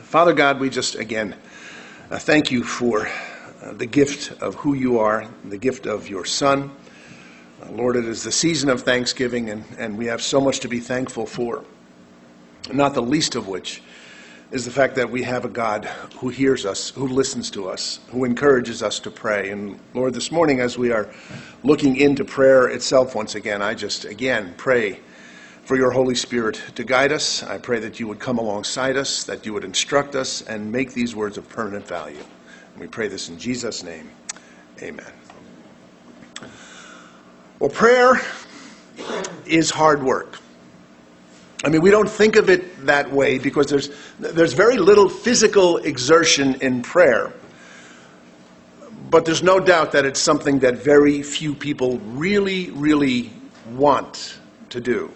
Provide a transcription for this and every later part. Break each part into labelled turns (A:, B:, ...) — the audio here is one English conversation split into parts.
A: Father God, we just again thank you for the gift of who you are, the gift of your Son. Lord, it is the season of Thanksgiving, and we have so much to be thankful for, not the least of which is the fact that we have a God who hears us, who listens to us, who encourages us to pray. And Lord, this morning as we are looking into prayer itself once again, I just again pray for your Holy Spirit to guide us. I pray that you would come alongside us, that you would instruct us, and make these words of permanent value. And we pray this in Jesus' name. Amen. Well, prayer is hard work. I mean, we don't think of it that way because there's very little physical exertion in prayer. But there's no doubt that it's something that very few people really, really want to do.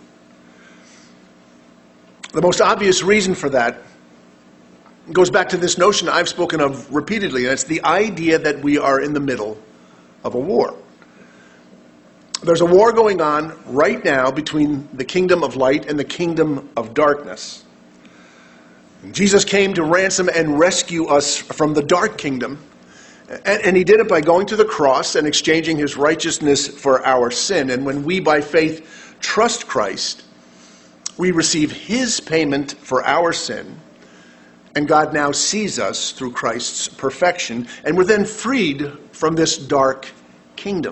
A: The most obvious reason for that goes back to this notion I've spoken of repeatedly, and it's the idea that we are in the middle of a war. There's a war going on right now between the kingdom of light and the kingdom of darkness. Jesus came to ransom and rescue us from the dark kingdom, and he did it by going to the cross and exchanging his righteousness for our sin. And when we, by faith, trust Christ, we receive his payment for our sin, and God now sees us through Christ's perfection, and we're then freed from this dark kingdom.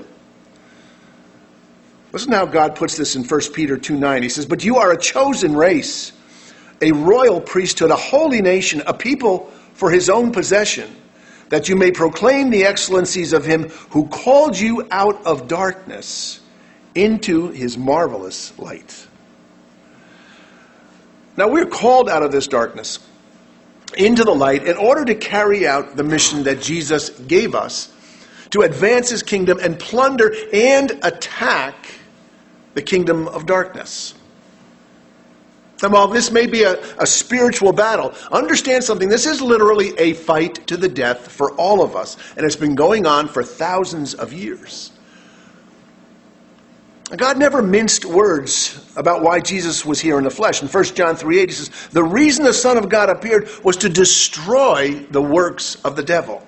A: Listen how God puts this in 1 Peter 2:9. He says, "But you are a chosen race, a royal priesthood, a holy nation, a people for his own possession, that you may proclaim the excellencies of him who called you out of darkness into his marvelous light." Now we're called out of this darkness into the light in order to carry out the mission that Jesus gave us to advance his kingdom and plunder and attack the kingdom of darkness. And while this may be a spiritual battle, understand something. This is literally a fight to the death for all of us, and it's been going on for thousands of years. God never minced words about why Jesus was here in the flesh. In 1 John 3:8, he says, "The reason the Son of God appeared was to destroy the works of the devil."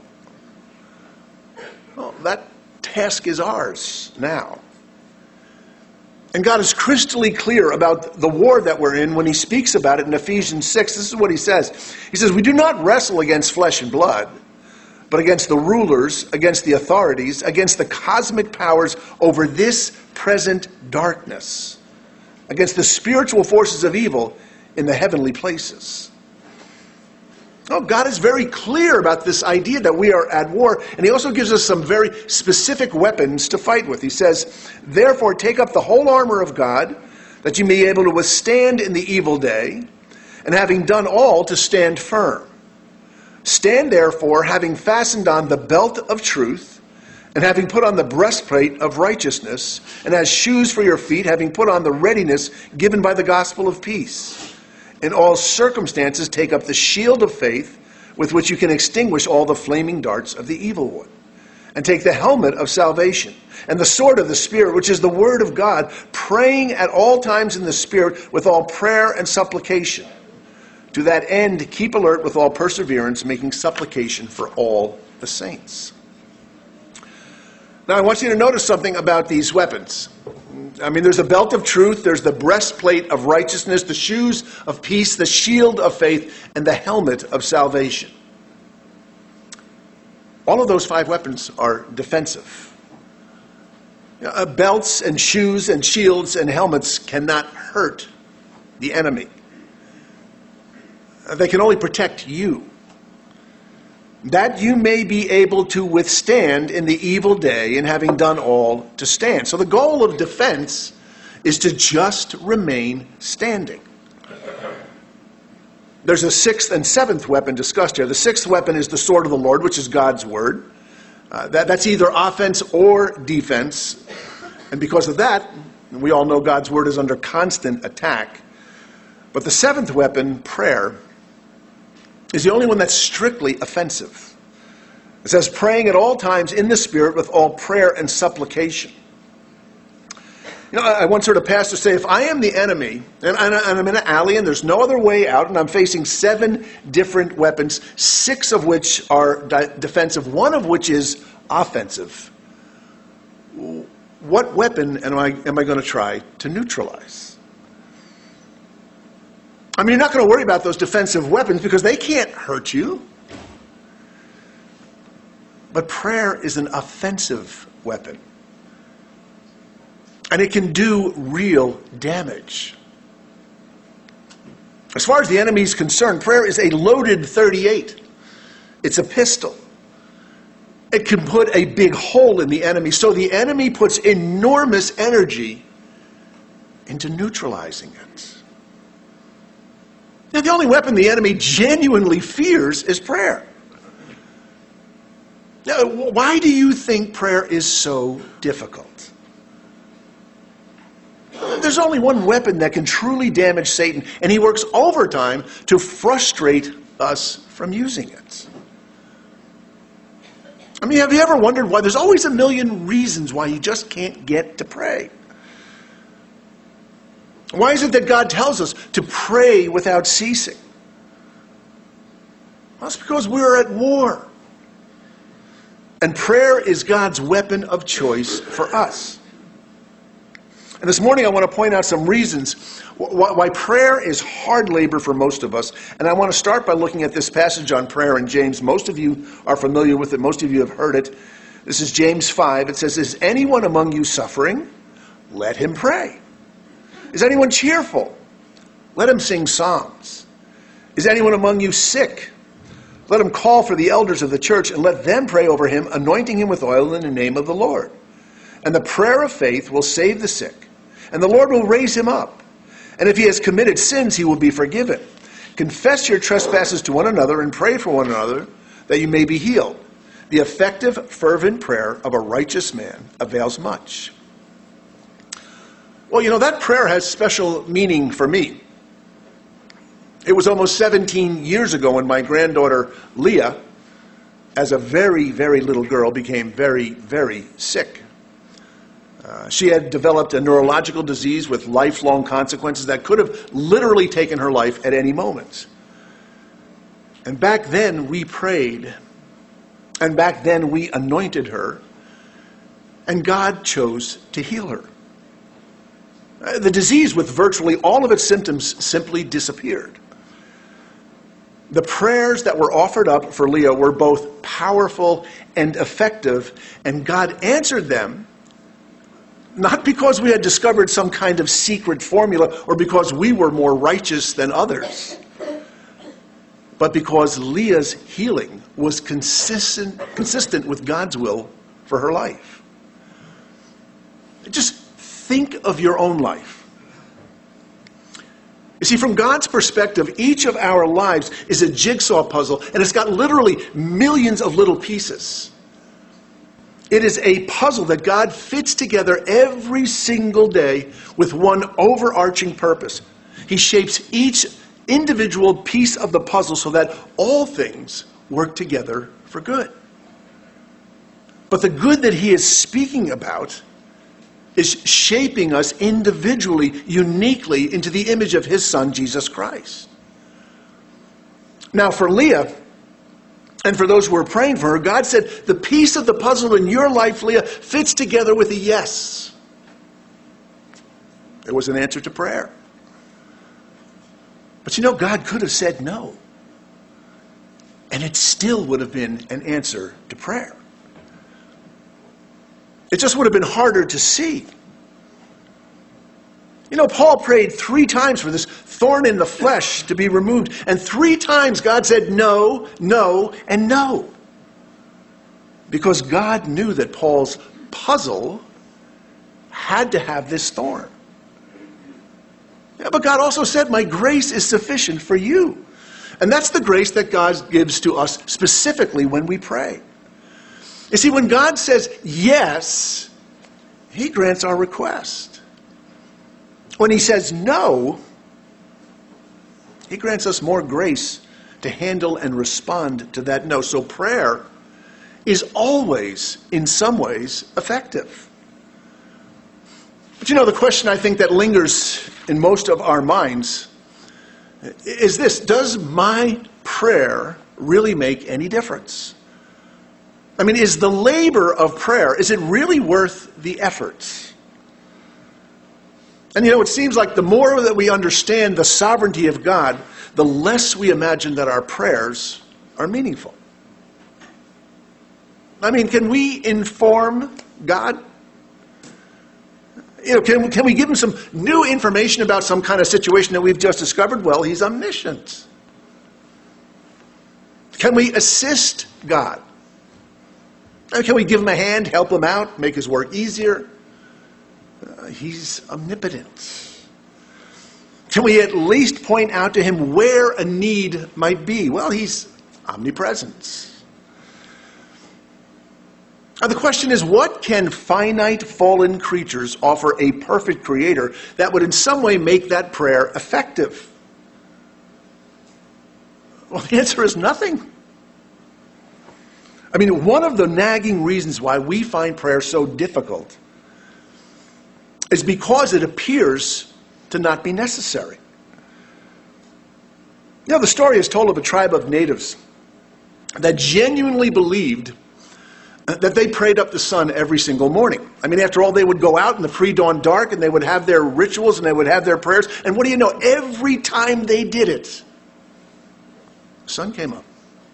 A: Well, that task is ours now. And God is crystally clear about the war that we're in when he speaks about it in Ephesians 6. This is what he says. He says, "We do not wrestle against flesh and blood, but against the rulers, against the authorities, against the cosmic powers over this present darkness, against the spiritual forces of evil in the heavenly places." Oh, God is very clear about this idea that we are at war, and he also gives us some very specific weapons to fight with. He says, "Therefore take up the whole armor of God, that you may be able to withstand in the evil day, and having done all, to stand firm. Stand therefore, having fastened on the belt of truth, and having put on the breastplate of righteousness, and as shoes for your feet, having put on the readiness given by the gospel of peace. In all circumstances, take up the shield of faith, with which you can extinguish all the flaming darts of the evil one. And take the helmet of salvation, and the sword of the Spirit, which is the word of God, praying at all times in the Spirit with all prayer and supplication. To that end, keep alert with all perseverance, making supplication for all the saints." Now, I want you to notice something about these weapons. I mean, there's the belt of truth, there's the breastplate of righteousness, the shoes of peace, the shield of faith, and the helmet of salvation. All of those 5 weapons are defensive. Belts and shoes and shields and helmets cannot hurt the enemy. They can only protect you, that you may be able to withstand in the evil day, and having done all, to stand. So the goal of defense is to just remain standing. There's a 6th and 7th weapon discussed here. The 6th weapon is the sword of the Lord, which is God's word. That's either offense or defense. And because of that, we all know God's word is under constant attack. But the 7th weapon, prayer, is the only one that's strictly offensive. It says, praying at all times in the Spirit with all prayer and supplication. I once heard a pastor say, if I am the enemy, and I'm in an alley and there's no other way out, and I'm facing 7 different weapons, 6 of which are defensive, 1 of which is offensive, what weapon am I going to try to neutralize? I mean, you're not going to worry about those defensive weapons because they can't hurt you. But prayer is an offensive weapon. And it can do real damage. As far as the enemy is concerned, prayer is a loaded .38. It's a pistol. It can put a big hole in the enemy. So the enemy puts enormous energy into neutralizing it. Now, the only weapon the enemy genuinely fears is prayer. Now, why do you think prayer is so difficult? There's only one weapon that can truly damage Satan, and he works overtime to frustrate us from using it. I mean, have you ever wondered why there's always a million reasons why you just can't get to pray? Why is it that God tells us to pray without ceasing? Well, it's because we're at war. And prayer is God's weapon of choice for us. And this morning I want to point out some reasons why prayer is hard labor for most of us. And I want to start by looking at this passage on prayer in James. Most of you are familiar with it. Most of you have heard it. This is James 5. It says, "Is anyone among you suffering? Let him pray. Is anyone cheerful? Let him sing psalms. Is anyone among you sick? Let him call for the elders of the church and let them pray over him, anointing him with oil in the name of the Lord. And the prayer of faith will save the sick, and the Lord will raise him up. And if he has committed sins, he will be forgiven. Confess your trespasses to one another and pray for one another that you may be healed. The effective, fervent prayer of a righteous man avails much." Well, that prayer has special meaning for me. It was almost 17 years ago when my granddaughter Leah, as a very, very little girl, became very, very sick. She had developed a neurological disease with lifelong consequences that could have literally taken her life at any moment. And back then we prayed, and back then we anointed her, and God chose to heal her. The disease, with virtually all of its symptoms, simply disappeared. The prayers that were offered up for Leah were both powerful and effective, and God answered them not because we had discovered some kind of secret formula or because we were more righteous than others, but because Leah's healing was consistent with God's will for her life. Just think of your own life. You see, from God's perspective, each of our lives is a jigsaw puzzle, and it's got literally millions of little pieces. It is a puzzle that God fits together every single day with one overarching purpose. He shapes each individual piece of the puzzle so that all things work together for good. But the good that he is speaking about is shaping us individually, uniquely, into the image of his son, Jesus Christ. Now, for Leah, and for those who are praying for her, God said, the piece of the puzzle in your life, Leah, fits together with a yes. It was an answer to prayer. But God could have said no. And it still would have been an answer to prayer. It just would have been harder to see. Paul prayed 3 times for this thorn in the flesh to be removed. And 3 times God said no, no, and no. Because God knew that Paul's puzzle had to have this thorn. Yeah, but God also said, my grace is sufficient for you. And that's the grace that God gives to us specifically when we pray. You see, when God says yes, he grants our request. When he says no, he grants us more grace to handle and respond to that no. So prayer is always, in some ways, effective. But the question I think that lingers in most of our minds is this: does my prayer really make any difference? I mean, is the labor of prayer, is it really worth the effort? And it seems like the more that we understand the sovereignty of God, the less we imagine that our prayers are meaningful. I mean, can we inform God? Can we give him some new information about some kind of situation that we've just discovered? Well, he's omniscient. Can we assist God? Can we give him a hand, help him out, make his work easier? He's omnipotent. Can we at least point out to him where a need might be? Well, he's omnipresent. Now, the question is, what can finite, fallen creatures offer a perfect creator that would in some way make that prayer effective? Well, the answer is nothing. I mean, one of the nagging reasons why we find prayer so difficult is because it appears to not be necessary. The story is told of a tribe of natives that genuinely believed that they prayed up the sun every single morning. I mean, after all, they would go out in the pre-dawn dark and they would have their rituals and they would have their prayers. And what do you know? Every time they did it, the sun came up.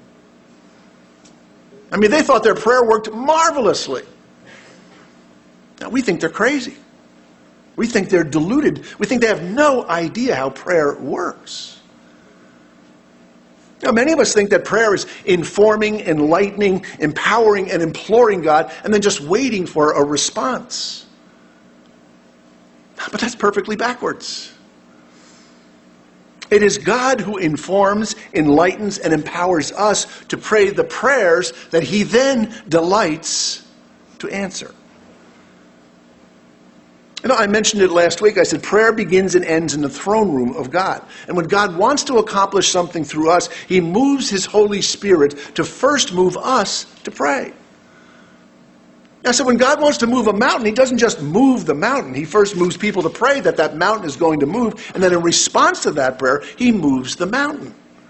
A: I mean, they thought their prayer worked marvelously. Now, we think they're crazy. We think they're deluded. We think they have no idea how prayer works. Many of us think that prayer is informing, enlightening, empowering, and imploring God, and then just waiting for a response. But that's perfectly backwards. It is God who informs, enlightens, and empowers us to pray the prayers that he then delights to answer. I mentioned it last week. I said prayer begins and ends in the throne room of God. And when God wants to accomplish something through us, he moves his Holy Spirit to first move us to pray. I said when God wants to move a mountain, he doesn't just move the mountain. He first moves people to pray that that mountain is going to move. And then in response to that prayer, he moves the mountain.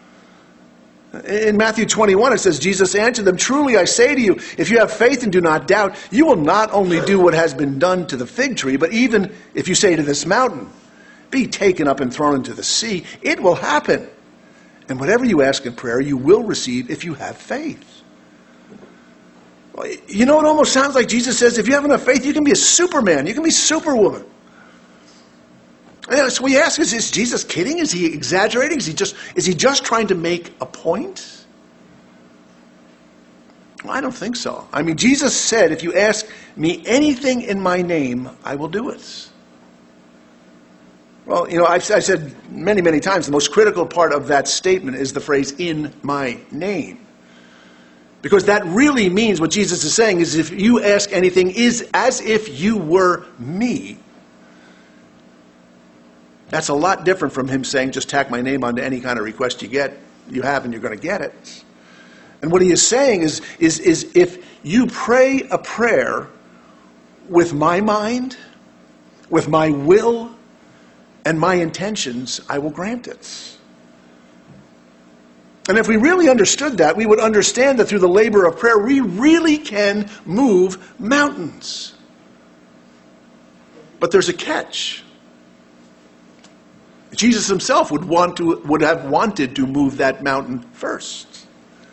A: In Matthew 21, it says, Jesus answered them, "Truly I say to you, if you have faith and do not doubt, you will not only do what has been done to the fig tree, but even if you say to this mountain, be taken up and thrown into the sea, it will happen. And whatever you ask in prayer, you will receive if you have faith." It almost sounds like Jesus says, if you have enough faith, you can be a Superman, you can be Superwoman. So we ask, is Jesus kidding? Is he exaggerating? Is he just trying to make a point? Well, I don't think so. I mean, Jesus said, if you ask me anything in my name, I will do it. Well, I've said many, many times, the most critical part of that statement is the phrase, in my name. Because that really means what Jesus is saying is if you ask anything is as if you were me. That's a lot different from him saying, just tack my name onto any kind of request you have, and you're going to get it. And what he is saying is if you pray a prayer with my mind, with my will, and my intentions, I will grant it. And if we really understood that, we would understand that through the labor of prayer, we really can move mountains. But there's a catch. Jesus himself would have wanted to move that mountain first.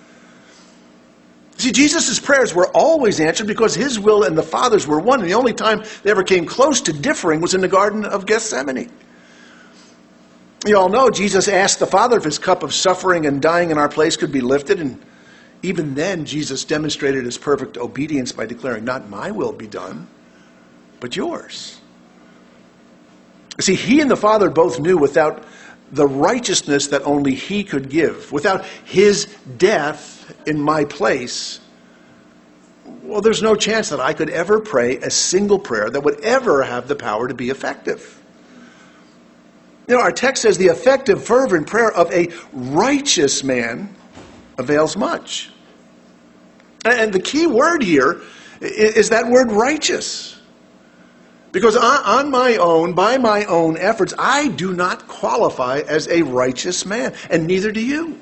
A: See, Jesus' prayers were always answered because his will and the Father's were one. And the only time they ever came close to differing was in the Garden of Gethsemane. You all know Jesus asked the Father if his cup of suffering and dying in our place could be lifted. And even then, Jesus demonstrated his perfect obedience by declaring, not my will be done, but yours. See, he and the Father both knew without the righteousness that only he could give, without his death in my place, well, there's no chance that I could ever pray a single prayer that would ever have the power to be effective. Our text says the effective, fervent prayer of a righteous man avails much. And the key word here is that word righteous. Because on my own, by my own efforts, I do not qualify as a righteous man, and neither do you.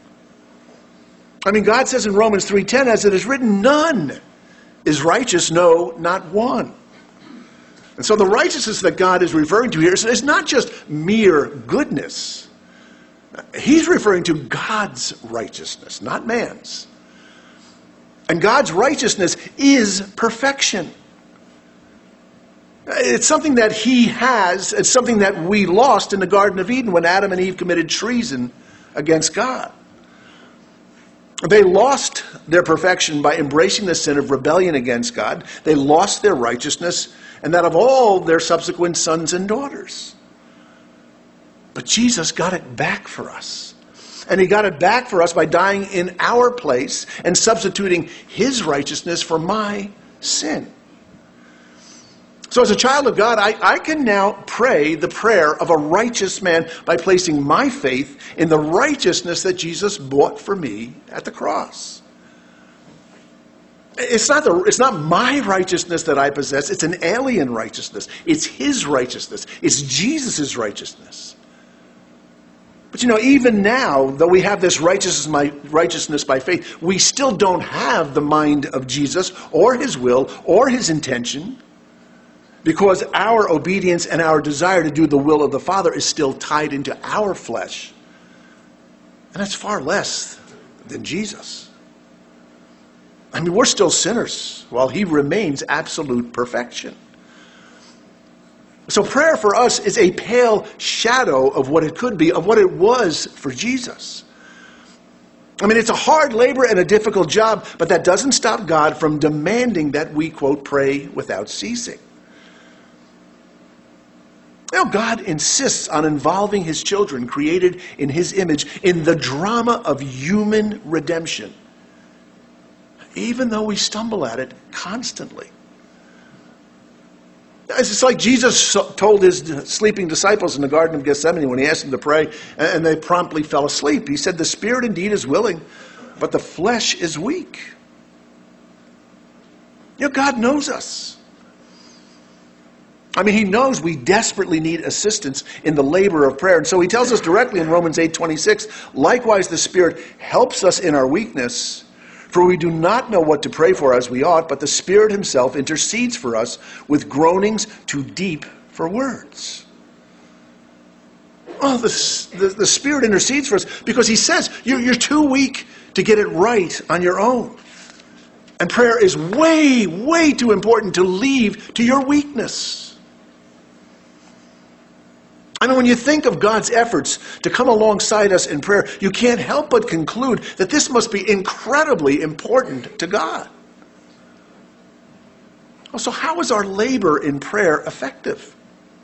A: I mean, God says in Romans 3:10, as it is written, none is righteous, no, not one. And so the righteousness that God is referring to here is not just mere goodness. He's referring to God's righteousness, not man's. And God's righteousness is perfection. It's something that he has. It's something that we lost in the Garden of Eden when Adam and Eve committed treason against God. They lost their perfection by embracing the sin of rebellion against God. They lost their righteousness and that of all their subsequent sons and daughters. But Jesus got it back for us. And he got it back for us by dying in our place and substituting his righteousness for my sin. So as a child of God, I can now pray the prayer of a righteous man by placing my faith in the righteousness that Jesus bought for me at the cross. It's not my righteousness that I possess. It's an alien righteousness. It's his righteousness. It's Jesus' righteousness. But even now, though we have this righteousness by faith, we still don't have the mind of Jesus or his will or his intention, because our obedience and our desire to do the will of the Father is still tied into our flesh. And that's far less than Jesus. I mean, we're still sinners while he remains absolute perfection. So prayer for us is a pale shadow of what it could be, of what it was for Jesus. I mean, it's a hard labor and a difficult job, but that doesn't stop God from demanding that we, quote, pray without ceasing. God insists on involving his children, created in his image, in the drama of human redemption, even though we stumble at it constantly. It's like Jesus told his sleeping disciples in the Garden of Gethsemane when he asked them to pray, and they promptly fell asleep. He said, the spirit indeed is willing, but the flesh is weak. God knows us. I mean, he knows we desperately need assistance in the labor of prayer. And so he tells us directly in Romans 8:26, likewise the Spirit helps us in our weakness, for we do not know what to pray for as we ought, but the Spirit himself intercedes for us with groanings too deep for words. Oh, the Spirit intercedes for us because he says, you're too weak to get it right on your own. And prayer is way, way too important to leave to your weakness. I mean, when you think of God's efforts to come alongside us in prayer, you can't help but conclude that this must be incredibly important to God. So how is our labor in prayer effective?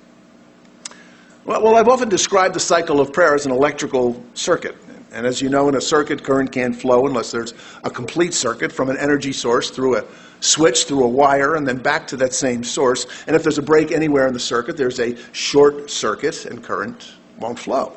A: Well, I've often described the cycle of prayer as an electrical circuit. And as you know, in a circuit, current can't flow unless there's a complete circuit from an energy source through a switch, through a wire, and then back to that same source. And if there's a break anywhere in the circuit, there's a short circuit and current won't flow.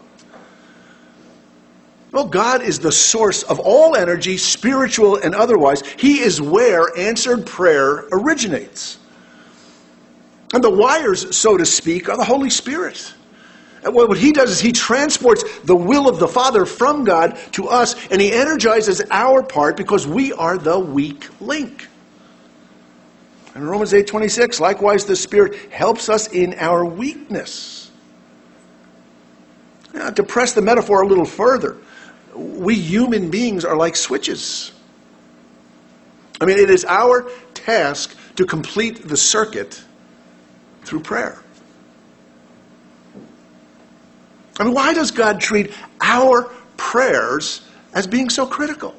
A: Well, God is the source of all energy, spiritual and otherwise. He is where answered prayer originates. And the wires, so to speak, are the Holy Spirit. And what he does is he transports the will of the Father from God to us, and he energizes our part because we are the weak link. In Romans 8:26, likewise the Spirit helps us in our weakness. Now, to press the metaphor a little further, we human beings are like switches. I mean, it is our task to complete the circuit through prayer. I mean, why does God treat our prayers as being so critical?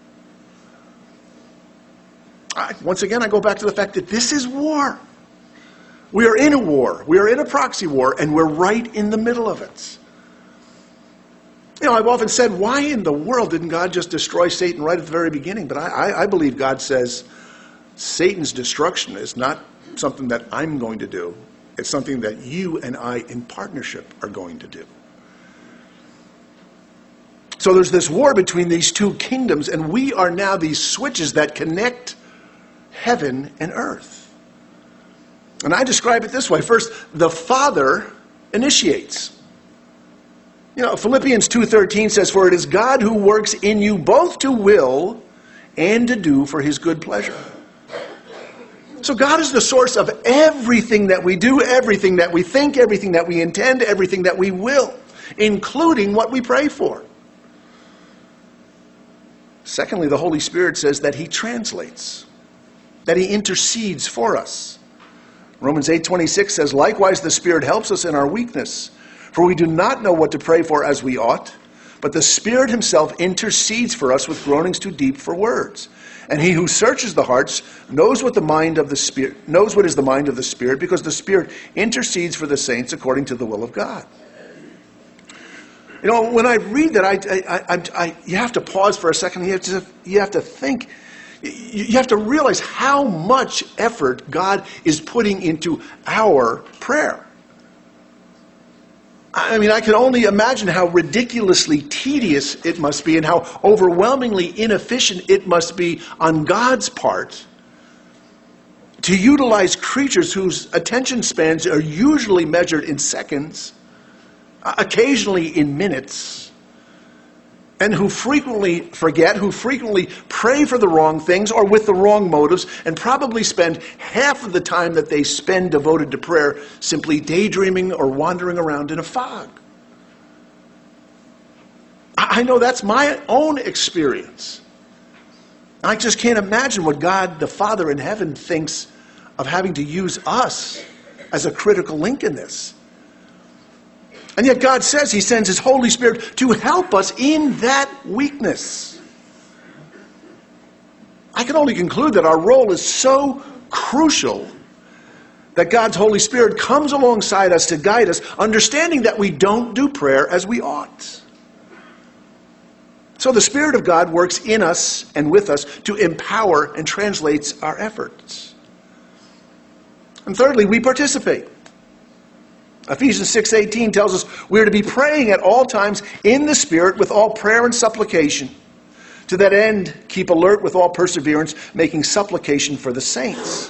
A: Once again, I go back to the fact that this is war. We are in a war. We are in a proxy war, and we're right in the middle of it. I've often said, why in the world didn't God just destroy Satan right at the very beginning? But I believe God says Satan's destruction is not something that I'm going to do. It's something that you and I in partnership are going to do. So there's this war between these two kingdoms, and we are now these switches that connect heaven and earth. And I describe it this way. First, the Father initiates. Philippians 2:13 says, "For it is God who works in you both to will and to do for his good pleasure." So God is the source of everything that we do, everything that we think, everything that we intend, everything that we will, including what we pray for. Secondly, the Holy Spirit says that he translates, that he intercedes for us. Romans 8:26 says, "Likewise the Spirit helps us in our weakness, for we do not know what to pray for as we ought, but the Spirit himself intercedes for us with groanings too deep for words. And he who searches the hearts knows what is the mind of the Spirit, because the Spirit intercedes for the saints according to the will of God." When I read that, you have to pause for a second. You have to think. You have to realize how much effort God is putting into our prayer. I can only imagine how ridiculously tedious it must be and how overwhelmingly inefficient it must be on God's part to utilize creatures whose attention spans are usually measured in seconds, occasionally in minutes, and who frequently forget, who frequently pray for the wrong things or with the wrong motives, and probably spend half of the time that they spend devoted to prayer simply daydreaming or wandering around in a fog. I know that's my own experience. I just can't imagine what God, the Father in heaven, thinks of having to use us as a critical link in this. And yet God says he sends his Holy Spirit to help us in that weakness. I can only conclude that our role is so crucial that God's Holy Spirit comes alongside us to guide us, understanding that we don't do prayer as we ought. So the Spirit of God works in us and with us to empower and translates our efforts. And thirdly, we participate. Ephesians 6:18 tells us we are to be praying at all times in the Spirit with all prayer and supplication. To that end, keep alert with all perseverance, making supplication for the saints.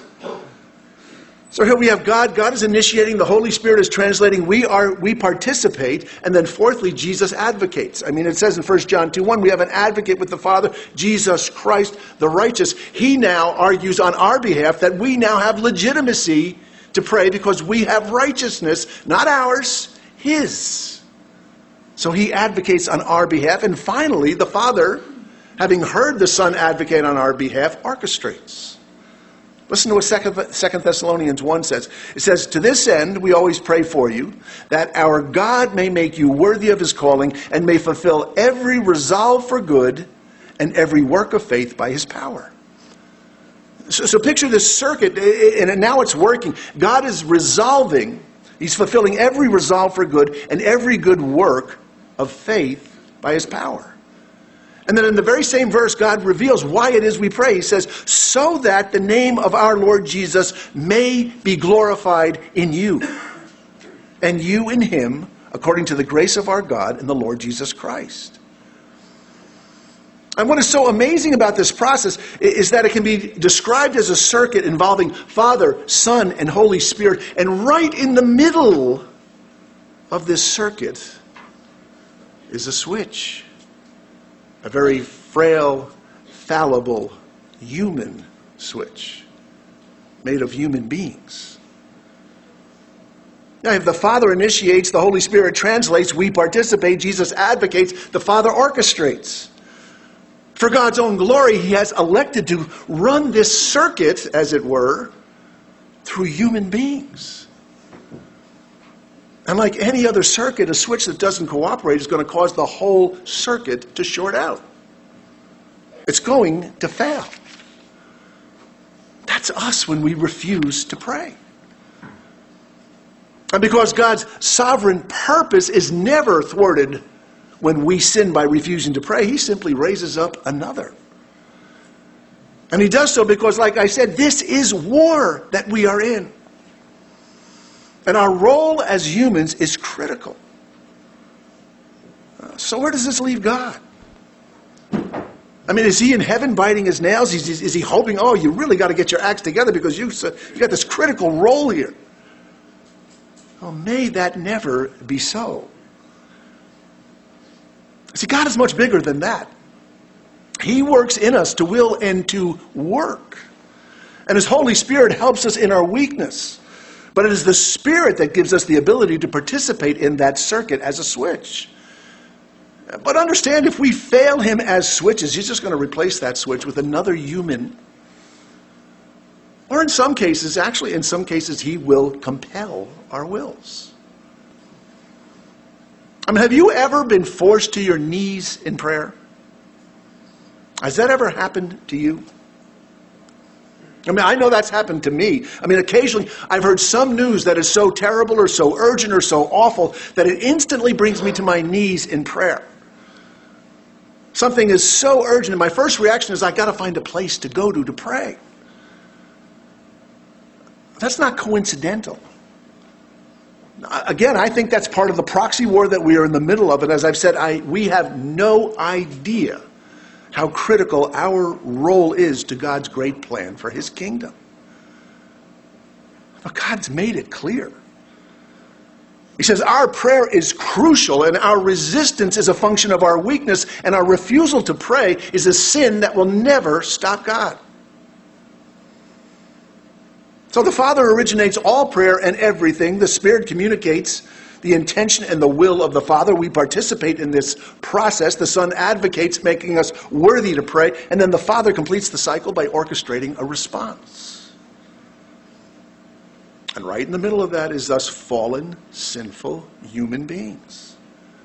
A: So here we have God. God is initiating. The Holy Spirit is translating. We participate. And then fourthly, Jesus advocates. It says in 1 John 2:1, we have an advocate with the Father, Jesus Christ, the righteous. He now argues on our behalf that we now have legitimacy to pray because we have righteousness, not ours, his. So he advocates on our behalf. And finally, the Father, having heard the Son advocate on our behalf, orchestrates. Listen to what 2 Thessalonians 1 says. It says, "To this end we always pray for you, that our God may make you worthy of his calling and may fulfill every resolve for good and every work of faith by his power." So picture this circuit, and now it's working. God is resolving, he's fulfilling every resolve for good and every good work of faith by his power. And then in the very same verse, God reveals why it is we pray. He says, "So that the name of our Lord Jesus may be glorified in you, and you in him, according to the grace of our God and the Lord Jesus Christ." And what is so amazing about this process is that it can be described as a circuit involving Father, Son, and Holy Spirit. And right in the middle of this circuit is a switch. A very frail, fallible, human switch made of human beings. Now, if the Father initiates, the Holy Spirit translates, we participate, Jesus advocates, the Father orchestrates. For God's own glory, he has elected to run this circuit, as it were, through human beings. And like any other circuit, a switch that doesn't cooperate is going to cause the whole circuit to short out. It's going to fail. That's us when we refuse to pray. And because God's sovereign purpose is never thwarted when we sin by refusing to pray, he simply raises up another. And he does so because, like I said, this is war that we are in. And our role as humans is critical. So where does this leave God? I mean, is he in heaven biting his nails? Is he hoping, oh, you really got to get your acts together because you got this critical role here? Oh, may that never be so. See, God is much bigger than that. He works in us to will and to work. And his Holy Spirit helps us in our weakness. But it is the Spirit that gives us the ability to participate in that circuit as a switch. But understand, if we fail him as switches, he's just going to replace that switch with another human. Or in some cases, he will compel our wills. I mean, have you ever been forced to your knees in prayer? Has that ever happened to you? I mean, I know that's happened to me. I mean, occasionally I've heard some news that is so terrible or so urgent or so awful that it instantly brings me to my knees in prayer. Something is so urgent, and my first reaction is, I got to find a place to go to pray. That's not coincidental. Again, I think that's part of the proxy war that we are in the middle of. And as I've said, we have no idea how critical our role is to God's great plan for his kingdom. But God's made it clear. He says our prayer is crucial, and our resistance is a function of our weakness, and our refusal to pray is a sin that will never stop God. So the Father originates all prayer and everything. The Spirit communicates the intention and the will of the Father. We participate in this process. The Son advocates, making us worthy to pray. And then the Father completes the cycle by orchestrating a response. And right in the middle of that is us fallen, sinful human beings.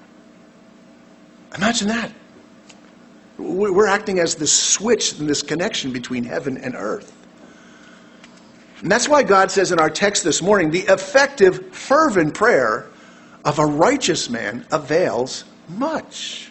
A: Imagine that. We're acting as this switch in this connection between heaven and earth. And that's why God says in our text this morning, the effective, fervent prayer of a righteous man avails much.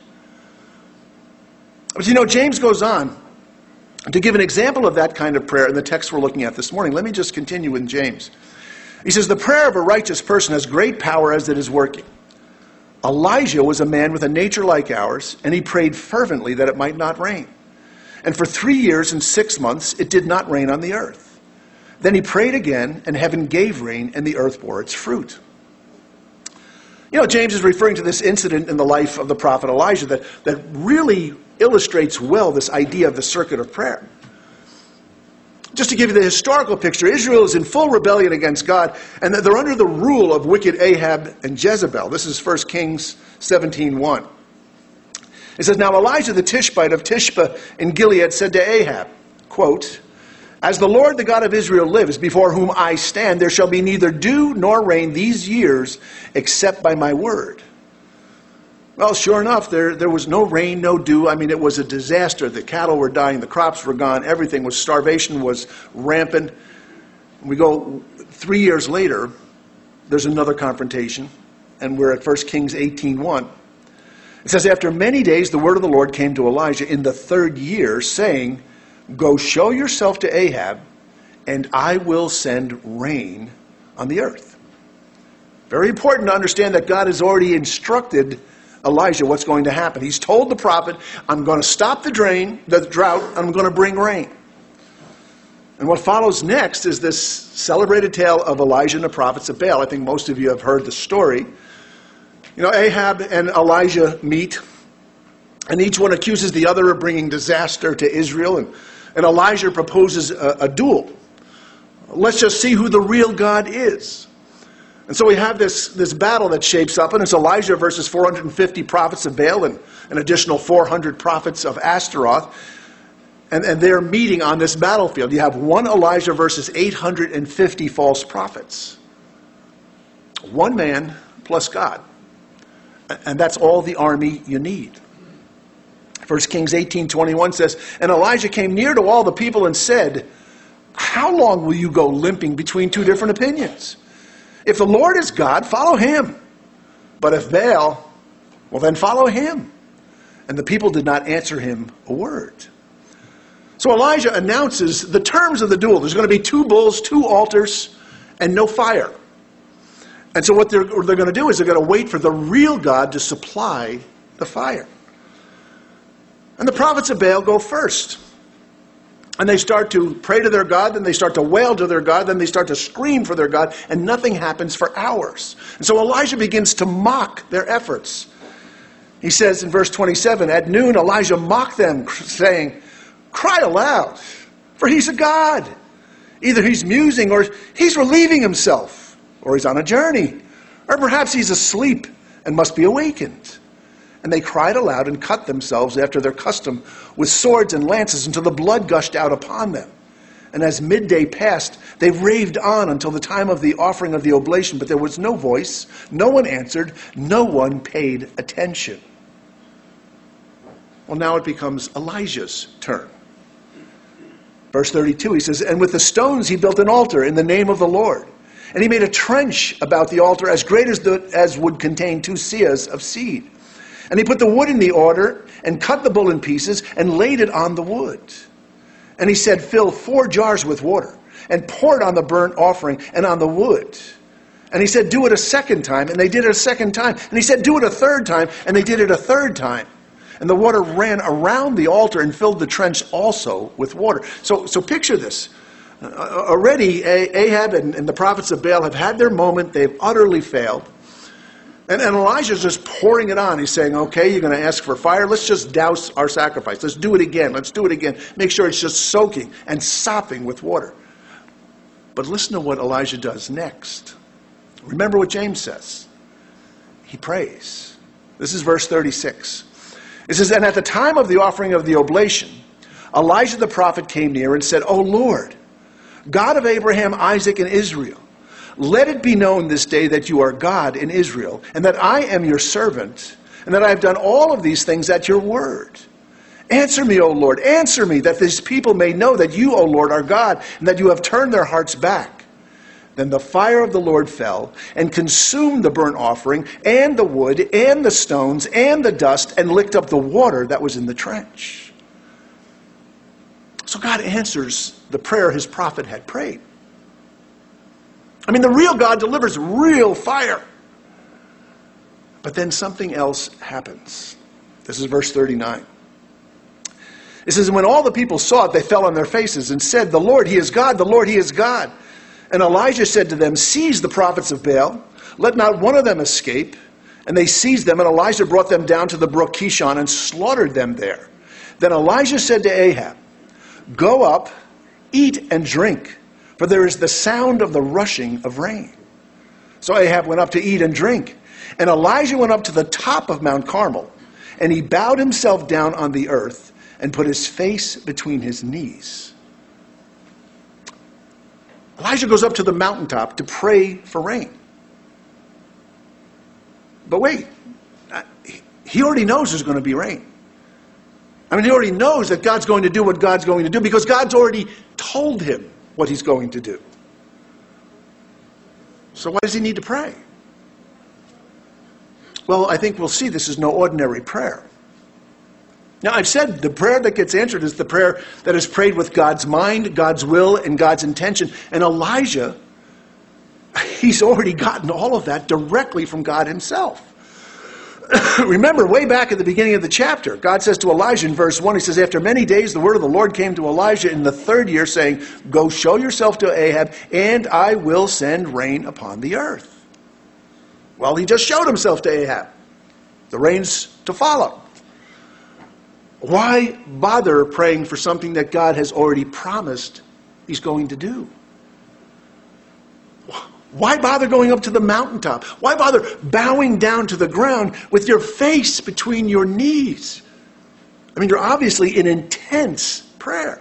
A: But you know, James goes on to give an example of that kind of prayer in the text we're looking at this morning. Let me just continue in James. He says, the prayer of a righteous person has great power as it is working. Elijah was a man with a nature like ours, and he prayed fervently that it might not rain. And for 3 years and 6 months, it did not rain on the earth. Then he prayed again, and heaven gave rain, and the earth bore its fruit. You know, James is referring to this incident in the life of the prophet Elijah that really illustrates well this idea of the circuit of prayer. Just to give you the historical picture, Israel is in full rebellion against God, and they're under the rule of wicked Ahab and Jezebel. This is 1 Kings 17:1. It says, now Elijah the Tishbite of Tishbe in Gilead said to Ahab, quote, as the Lord, the God of Israel, lives, before whom I stand, there shall be neither dew nor rain these years, except by my word. Well, sure enough, there was no rain, no dew. I mean, it was a disaster. The cattle were dying, the crops were gone, everything was, starvation was rampant. We go 3 years later, there's another confrontation, and we're at 1 Kings 18:1. It says, after many days, the word of the Lord came to Elijah in the 3rd year, saying, go show yourself to Ahab, and I will send rain on the earth. Very important to understand that God has already instructed Elijah what's going to happen. He's told the prophet, I'm going to stop the drought, and I'm going to bring rain. And what follows next is this celebrated tale of Elijah and the prophets of Baal. I think most of you have heard the story. You know, Ahab and Elijah meet, and each one accuses the other of bringing disaster to Israel, and Elijah proposes a duel. Let's just see who the real God is. And so we have this battle that shapes up, and it's Elijah versus 450 prophets of Baal and an additional 400 prophets of Ashtaroth. And they're meeting on this battlefield. You have one Elijah versus 850 false prophets. One man plus God. And that's all the army you need. 1 Kings 18:21 says, and Elijah came near to all the people and said, how long will you go limping between two different opinions? If the Lord is God, follow him. But if Baal, well then follow him. And the people did not answer him a word. So Elijah announces the terms of the duel. There's going to be 2 bulls, 2 altars, and no fire. And so what they're going to do is they're going to wait for the real God to supply the fire. And the prophets of Baal go first. And they start to pray to their God, then they start to wail to their God, then they start to scream for their God, and nothing happens for hours. And so Elijah begins to mock their efforts. He says in verse 27, at noon Elijah mocked them, saying, cry aloud, for he's a god. Either he's musing, or he's relieving himself, or he's on a journey, or perhaps he's asleep and must be awakened. And they cried aloud and cut themselves after their custom with swords and lances until the blood gushed out upon them. And as midday passed, they raved on until the time of the offering of the oblation, but there was no voice, no one answered, no one paid attention. Well, now it becomes Elijah's turn. Verse 32, he says, and with the stones he built an altar in the name of the Lord. And he made a trench about the altar as great as would contain 2 seahs of seed. And he put the wood in the altar and cut the bull in pieces and laid it on the wood. And he said, fill 4 jars with water and pour it on the burnt offering and on the wood. And he said, do it a second time. And they did it a second time. And he said, do it a third time. And they did it a third time. And the water ran around the altar and filled the trench also with water. So picture this. Already Ahab and the prophets of Baal have had their moment. They've utterly failed. And Elijah's just pouring it on. He's saying, okay, you're going to ask for fire. Let's just douse our sacrifice. Let's do it again. Let's do it again. Make sure it's just soaking and sopping with water. But listen to what Elijah does next. Remember what James says. He prays. This is verse 36. It says, and at the time of the offering of the oblation, Elijah the prophet came near and said, O Lord, God of Abraham, Isaac, and Israel, let it be known this day that you are God in Israel, and that I am your servant, and that I have done all of these things at your word. Answer me, O Lord, answer me, that this people may know that you, O Lord, are God, and that you have turned their hearts back. Then the fire of the Lord fell and consumed the burnt offering, and the wood, and the stones, and the dust, and licked up the water that was in the trench. So God answers the prayer his prophet had prayed. I mean, the real God delivers real fire. But then something else happens. This is verse 39. It says, and when all the people saw it, they fell on their faces and said, the Lord, he is God, the Lord, he is God. And Elijah said to them, seize the prophets of Baal, let not one of them escape. And they seized them, and Elijah brought them down to the brook Kishon and slaughtered them there. Then Elijah said to Ahab, go up, eat and drink, for there is the sound of the rushing of rain. So Ahab went up to eat and drink. And Elijah went up to the top of Mount Carmel, and he bowed himself down on the earth and put his face between his knees. Elijah goes up to the mountaintop to pray for rain. But wait, he already knows there's going to be rain. I mean, he already knows that God's going to do what God's going to do because God's already told him what he's going to do. So why does he need to pray? Well, I think we'll see this is no ordinary prayer. Now, I've said the prayer that gets answered is the prayer that is prayed with God's mind, God's will, and God's intention. And Elijah, he's already gotten all of that directly from God himself. Remember, way back at the beginning of the chapter, God says to Elijah in verse 1, he says, after many days the word of the Lord came to Elijah in the 3rd year, saying, go show yourself to Ahab, and I will send rain upon the earth. Well, he just showed himself to Ahab. The rain's to follow. Why bother praying for something that God has already promised he's going to do? Why bother going up to the mountaintop? Why bother bowing down to the ground with your face between your knees? I mean, you're obviously in intense prayer.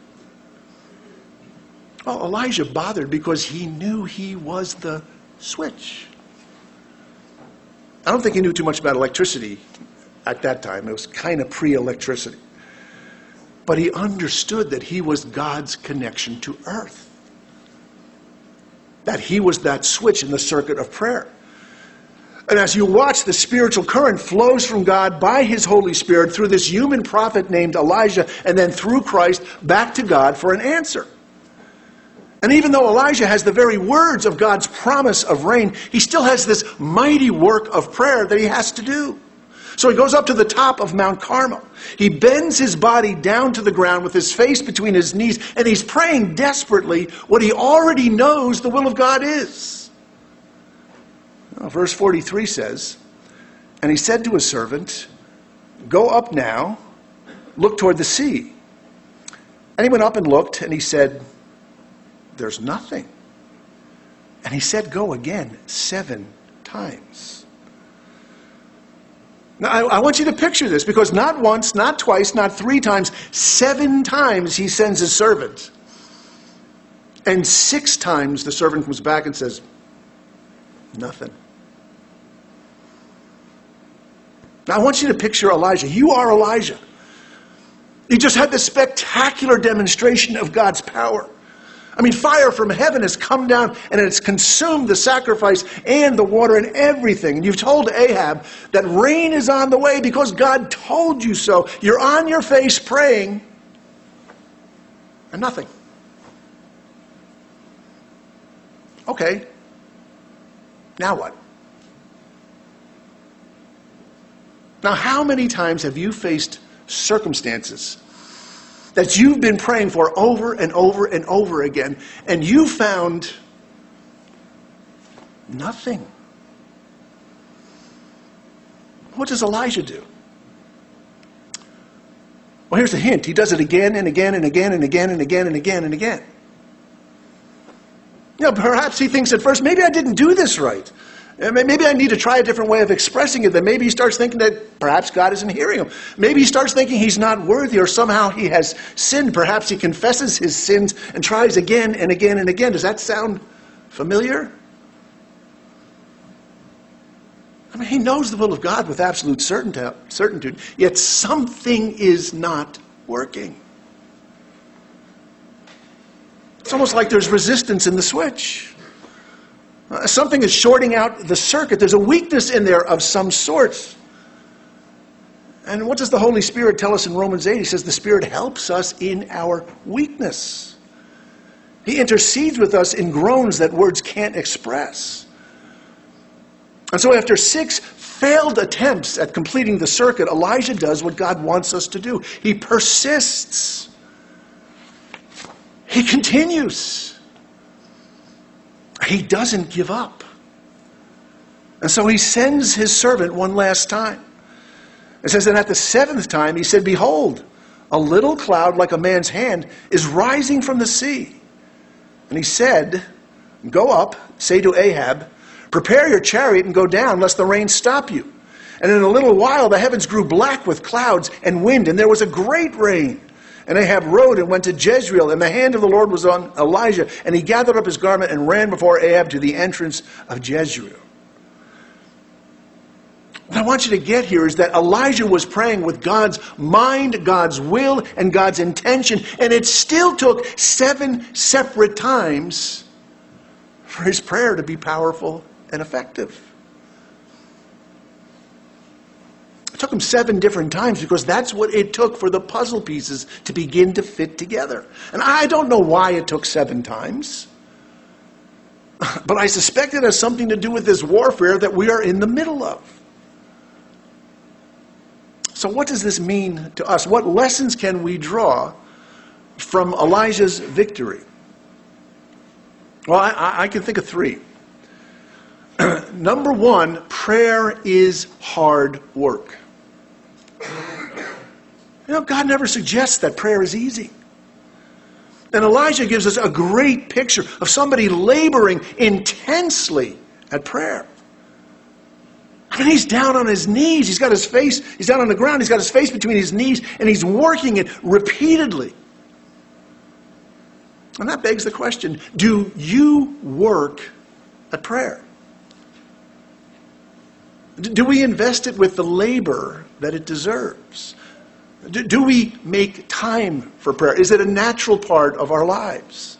A: Well, Elijah bothered because he knew he was the switch. I don't think he knew too much about electricity at that time. It was kind of pre-electricity. But he understood that he was God's connection to earth. That he was that switch in the circuit of prayer. And as you watch, the spiritual current flows from God by his Holy Spirit through this human prophet named Elijah, and then through Christ back to God for an answer. And even though Elijah has the very words of God's promise of rain, he still has this mighty work of prayer that he has to do. So he goes up to the top of Mount Carmel. He bends his body down to the ground with his face between his knees, and he's praying desperately what he already knows the will of God is. Well, verse 43 says, "And he said to his servant, 'Go up now, look toward the sea.' And he went up and looked, and he said, 'There's nothing.' And he said, 'Go again 7 times.'" Now, I want you to picture this, because not once, not twice, not 3 times, 7 times he sends his servant. And 6 times the servant comes back and says, "Nothing." Now, I want you to picture Elijah. You are Elijah. You just had this spectacular demonstration of God's power. I mean, fire from heaven has come down and it's consumed the sacrifice and the water and everything. And you've told Ahab that rain is on the way because God told you so. You're on your face praying and nothing. Okay, now what? Now, how many times have you faced circumstances that you've been praying for over and over and over again, and you found nothing? What does Elijah do? Well, here's a hint. He does it again and again and again and again and again and again and again. You know, perhaps he thinks at first, maybe I didn't do this right. Maybe I need to try a different way of expressing it. Then maybe he starts thinking that perhaps God isn't hearing him. Maybe he starts thinking he's not worthy or somehow he has sinned. Perhaps he confesses his sins and tries again and again and again. Does that sound familiar? I mean, he knows the will of God with absolute certainty, yet something is not working. It's almost like there's resistance in the switch. Something is shorting out the circuit. There's a weakness in there of some sort. And what does the Holy Spirit tell us in Romans 8? He says the Spirit helps us in our weakness. He intercedes with us in groans that words can't express. And so after 6 failed attempts at completing the circuit, Elijah does what God wants us to do. He persists. He continues. He doesn't give up. And so he sends his servant one last time. It says, and at the 7th time he said, "Behold, a little cloud like a man's hand is rising from the sea." And he said, "Go up, say to Ahab, prepare your chariot and go down, lest the rain stop you." And in a little while the heavens grew black with clouds and wind, and there was a great rain. And Ahab rode and went to Jezreel, and the hand of the Lord was on Elijah, and he gathered up his garment and ran before Ahab to the entrance of Jezreel. What I want you to get here is that Elijah was praying with God's mind, God's will, and God's intention, and it still took 7 separate times for his prayer to be powerful and effective. It took him 7 different times because that's what it took for the puzzle pieces to begin to fit together. And I don't know why it took 7 times, but I suspect it has something to do with this warfare that we are in the middle of. So what does this mean to us? What lessons can we draw from Elijah's victory? Well, I can think of 3. Number 1, prayer is hard work. You know, God never suggests that prayer is easy. And Elijah gives us a great picture of somebody laboring intensely at prayer. I mean, he's down on his knees. He's got his face, he's down on the ground. He's got his face between his knees, and he's working it repeatedly. And that begs the question, do you work at prayer? Do we invest it with the labor that it deserves? Do we make time for prayer? Is it a natural part of our lives?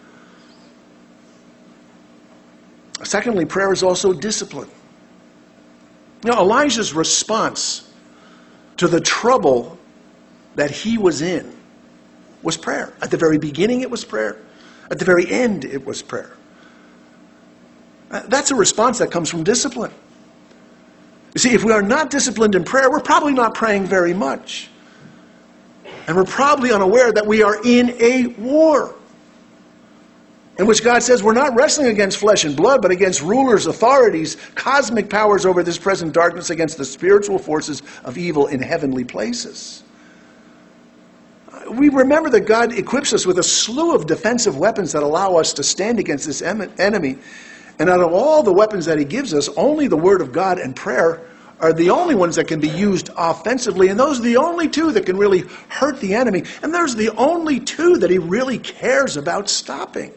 A: Secondly, prayer is also discipline. You know, Elijah's response to the trouble that he was in was prayer. At the very beginning, it was prayer. At the very end, it was prayer. That's a response that comes from discipline. You see, if we are not disciplined in prayer, we're probably not praying very much. And we're probably unaware that we are in a war, in which God says we're not wrestling against flesh and blood, but against rulers, authorities, cosmic powers over this present darkness, against the spiritual forces of evil in heavenly places. We remember that God equips us with a slew of defensive weapons that allow us to stand against this enemy. And out of all the weapons that he gives us, only the Word of God and prayer are the only ones that can be used offensively. And those are the only two that can really hurt the enemy. And those are the only two that he really cares about stopping.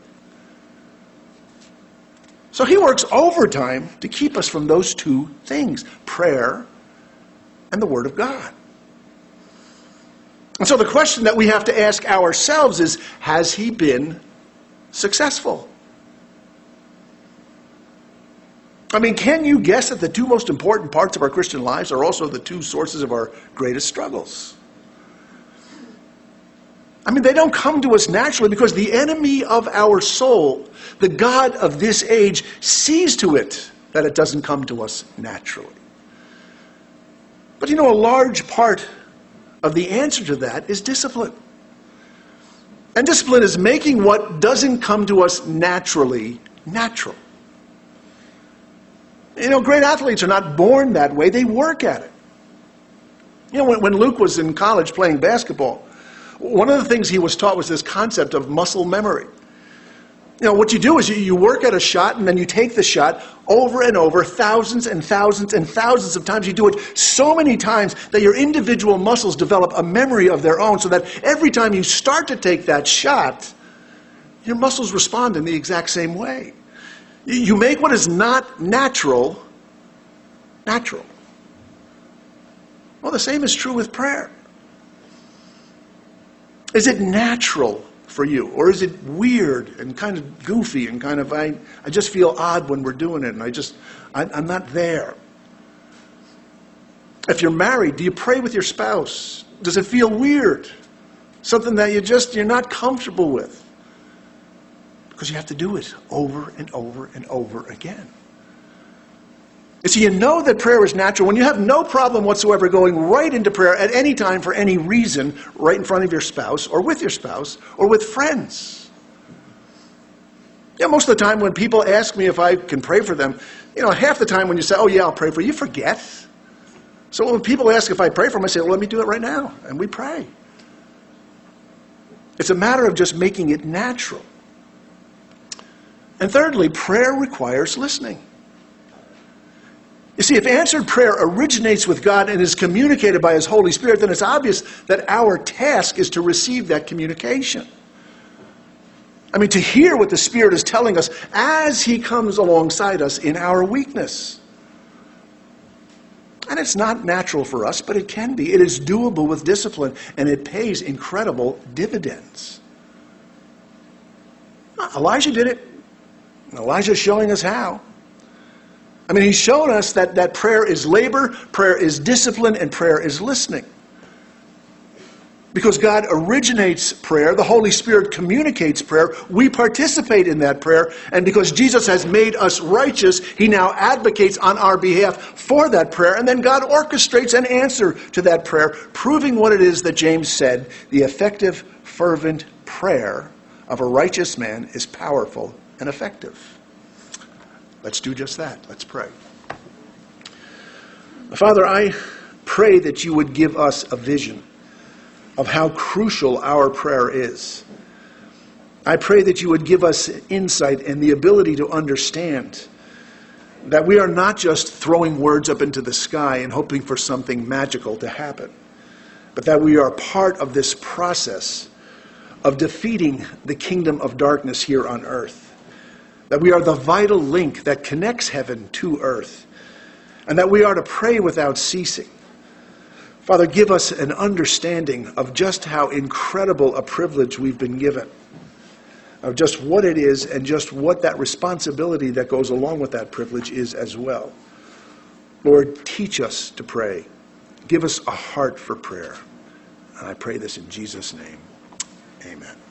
A: So he works overtime to keep us from those two things, prayer and the Word of God. And so the question that we have to ask ourselves is, has he been successful? I mean, can you guess that the two most important parts of our Christian lives are also the two sources of our greatest struggles? I mean, they don't come to us naturally because the enemy of our soul, the God of this age, sees to it that it doesn't come to us naturally. But you know, a large part of the answer to that is discipline. And discipline is making what doesn't come to us naturally, natural. You know, great athletes are not born that way. They work at it. You know, when Luke was in college playing basketball, one of the things he was taught was this concept of muscle memory. You know, what you do is you work at a shot, and then you take the shot over and over, thousands and thousands and thousands of times. You do it so many times that your individual muscles develop a memory of their own, so that every time you start to take that shot, your muscles respond in the exact same way. You make what is not natural, natural. Well, the same is true with prayer. Is it natural for you? Or is it weird and kind of goofy and kind of, I just feel odd when we're doing it, and I'm not there? If you're married, do you pray with your spouse? Does it feel weird? Something that you're not comfortable with? Because you have to do it over and over and over again. You see, you know that prayer is natural when you have no problem whatsoever going right into prayer at any time for any reason, right in front of your spouse or with friends. Yeah, most of the time when people ask me if I can pray for them, you know, half the time when you say, oh yeah, I'll pray for you, you forget. So when people ask if I pray for them, I say, well, let me do it right now. And we pray. It's a matter of just making it natural. And thirdly, prayer requires listening. You see, if answered prayer originates with God and is communicated by His Holy Spirit, then it's obvious that our task is to receive that communication. I mean, to hear what the Spirit is telling us as He comes alongside us in our weakness. And it's not natural for us, but it can be. It is doable with discipline, and it pays incredible dividends. Elijah did it. Elijah's showing us how. I mean, he's shown us that prayer is labor, prayer is discipline, and prayer is listening. Because God originates prayer, the Holy Spirit communicates prayer, we participate in that prayer, and because Jesus has made us righteous, He now advocates on our behalf for that prayer, and then God orchestrates an answer to that prayer, proving what it is that James said, the effective, fervent prayer of a righteous man is powerful and effective. Let's do just that. Let's pray. Father, I pray that you would give us a vision of how crucial our prayer is. I pray that you would give us insight and the ability to understand that we are not just throwing words up into the sky and hoping for something magical to happen, but that we are part of this process of defeating the kingdom of darkness here on earth. That we are the vital link that connects heaven to earth, and that we are to pray without ceasing. Father, give us an understanding of just how incredible a privilege we've been given, of just what it is and just what that responsibility that goes along with that privilege is as well. Lord, teach us to pray. Give us a heart for prayer. And I pray this in Jesus' name. Amen.